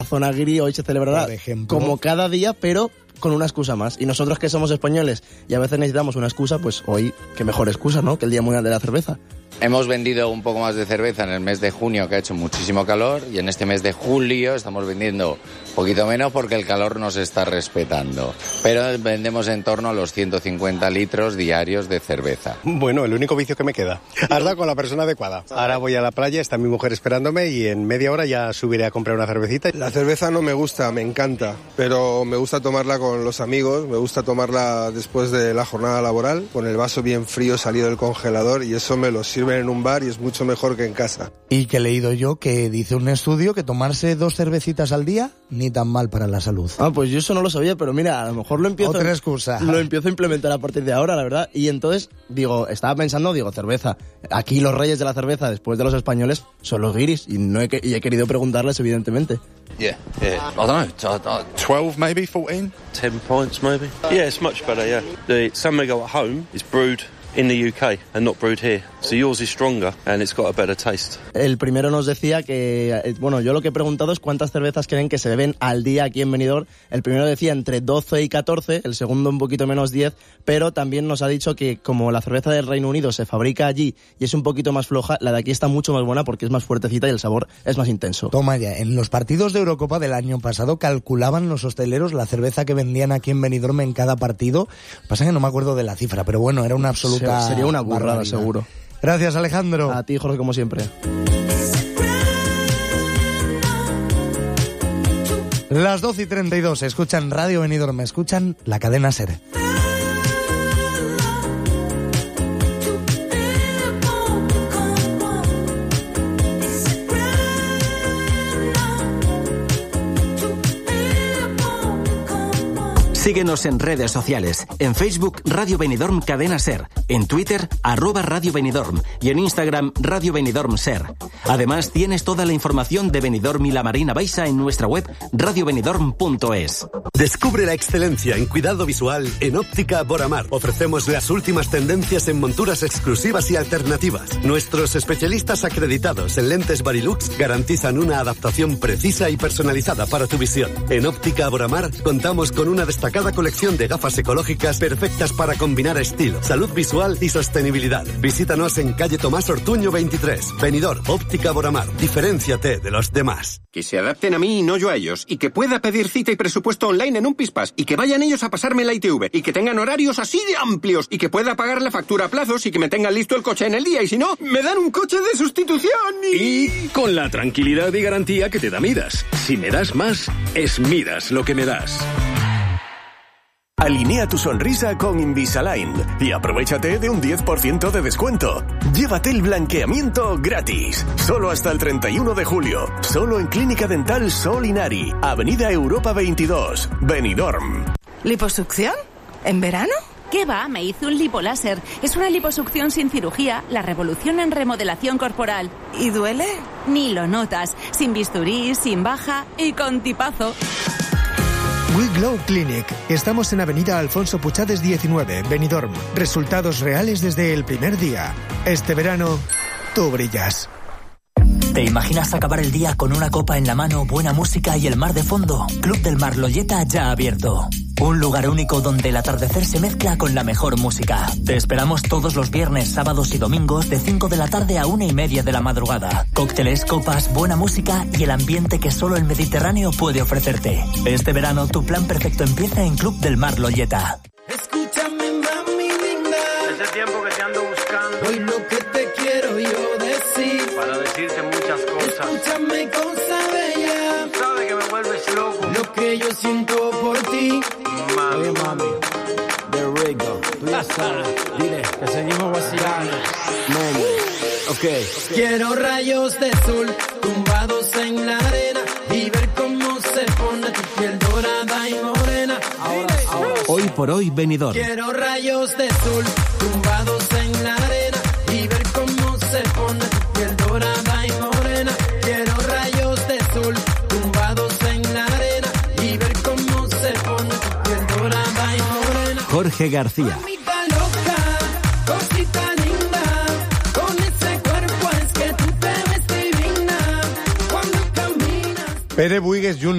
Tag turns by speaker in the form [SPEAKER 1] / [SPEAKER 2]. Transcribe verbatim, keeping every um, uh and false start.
[SPEAKER 1] zona guiri hoy se celebrará como cada día, pero con una excusa más. Y nosotros que somos españoles y a veces necesitamos una excusa, pues hoy, qué mejor excusa, ¿no?, que el Día Mundial de la Cerveza.
[SPEAKER 2] Hemos vendido un poco más de cerveza en el mes de junio, que ha hecho muchísimo calor, y en este mes de julio estamos vendiendo un poquito menos porque el calor nos está respetando. Pero vendemos en torno a los ciento cincuenta litros diarios de cerveza.
[SPEAKER 3] Bueno, el único vicio que me queda. Has dado con la persona adecuada. Ahora voy a la playa, está mi mujer esperándome y en media hora ya subiré a comprar una cervecita.
[SPEAKER 4] La cerveza no me gusta, me encanta, pero me gusta tomarla con los amigos, me gusta tomarla después de la jornada laboral, con el vaso bien frío salido del congelador, y eso me lo sirven en un bar y es mucho mejor que en casa.
[SPEAKER 5] Y que he leído yo que dice un estudio que tomarse dos cervecitas al día ni tan mal para la salud.
[SPEAKER 1] Ah, pues yo eso no lo sabía, pero mira, a lo mejor lo empiezo,
[SPEAKER 5] Otra excusa.
[SPEAKER 1] lo empiezo a implementar a partir de ahora, la verdad. Y entonces, digo, estaba pensando, digo, cerveza. Aquí los reyes de la cerveza, después de los españoles, son los guiris, y, no he, y he querido preguntarles, evidentemente.
[SPEAKER 6] Yeah, yeah. I don't know, twelve maybe, fourteen? ten pints maybe. Yeah, it's much better, yeah. The San Miguel at home is brewed in the U K and not brewed here. So yours is stronger and it's got a better taste.
[SPEAKER 1] El primero nos decía que, bueno, yo lo que he preguntado es cuántas cervezas creen que se beben al día aquí en Benidorm. El primero decía entre doce y catorce, el segundo un poquito menos diez, pero también nos ha dicho que como la cerveza del Reino Unido se fabrica allí y es un poquito más floja, la de aquí está mucho más buena porque es más fuertecita y el sabor es más intenso.
[SPEAKER 5] Toma ya, en los partidos de Eurocopa del año pasado calculaban los hosteleros la cerveza que vendían aquí en Benidorm en cada partido. Pasa que no me acuerdo de la cifra, pero bueno, era una absoluta...
[SPEAKER 1] Sería una burrada, seguro.
[SPEAKER 5] Gracias, Alejandro.
[SPEAKER 1] A ti, Jorge, como siempre.
[SPEAKER 5] Las doce y treinta y dos, escuchan Radio Benidorm, escuchan la cadena SER.
[SPEAKER 7] Síguenos en redes sociales. En Facebook, Radio Benidorm Cadena SER. En Twitter, arroba Radio Benidorm. Y en Instagram, Radio Benidorm SER. Además, tienes toda la información de Benidorm y la Marina Baixa en nuestra web radio benidorm punto es.
[SPEAKER 8] Descubre la excelencia en cuidado visual en Óptica Boramar. Ofrecemos las últimas tendencias en monturas exclusivas y alternativas. Nuestros especialistas acreditados en lentes Varilux garantizan una adaptación precisa y personalizada para tu visión. En Óptica Boramar contamos con una destacada colección de gafas ecológicas perfectas para combinar estilo, salud visual y sostenibilidad. Visítanos en calle Tomás Ortuño veintitrés. Benidorm, Óptica Boramar. Diferénciate de los demás.
[SPEAKER 9] Que se adapten a mí y no yo a ellos. Y que pueda pedir cita y presupuesto online en un Pispas. Y que vayan ellos a pasarme la I T V. Y que tengan horarios así de amplios. Y que pueda pagar la factura a plazos y que me tengan listo el coche en el día. Y si no, me dan un coche de sustitución. Y,
[SPEAKER 10] y con la tranquilidad y garantía que te da Midas. Si me das más, es Midas lo que me das.
[SPEAKER 11] Alinea tu sonrisa con Invisalign y aprovechate de un diez por ciento de descuento. Llévate el blanqueamiento gratis. Solo hasta el treinta y uno de julio. Solo en Clínica Dental Solinari. Avenida Europa veintidós. Benidorm.
[SPEAKER 12] ¿Liposucción? ¿En verano?
[SPEAKER 13] ¿Qué va? Me hice un lipoláser. Es una liposucción sin cirugía, la revolución en remodelación corporal.
[SPEAKER 12] ¿Y duele?
[SPEAKER 13] Ni lo notas. Sin bisturí, sin baja y con tipazo.
[SPEAKER 14] We Glow Clinic. Estamos en Avenida Alfonso Puchades diecinueve, Benidorm. Resultados reales desde el primer día. Este verano, tú brillas.
[SPEAKER 15] ¿Te imaginas acabar el día con una copa en la mano, buena música y el mar de fondo? Club del Mar Loyeta ya abierto. Un lugar único donde el atardecer se mezcla con la mejor música. Te esperamos todos los viernes, sábados y domingos de cinco de la tarde a una y media de la madrugada. Cócteles, copas, buena música y el ambiente que solo el Mediterráneo puede ofrecerte. Este verano tu plan perfecto empieza en Club del Mar Loyeta.
[SPEAKER 16] Escúchame, mami linda. Ese tiempo que te ando buscando. Hoy lo que te quiero yo decir. Para decirte muchas cosas. Escúchame, cosa bella. Sabe que me vuelves loco. Lo que yo siento por ti. Mami, oye, mami. The Rigo. Tú ya sabes. Dile que seguimos vacilando. Mami. Ok. Quiero rayos de sol tumbados en la arena y ver cómo se pone tu piel dorada y morena. Ahora, ahora.
[SPEAKER 7] Hoy por hoy, Benidorm.
[SPEAKER 16] Quiero rayos de sol tumbados en la arena y ver cómo se pone tu piel dorada y morena. Quiero rayos de sol tumbados en la arena y ver cómo se pone tu piel dorada y morena.
[SPEAKER 7] Jorge García.
[SPEAKER 16] Mamita loca, cosita linda, con ese cuerpo es que tú te ves divina cuando caminas.
[SPEAKER 5] Pere Buigues junior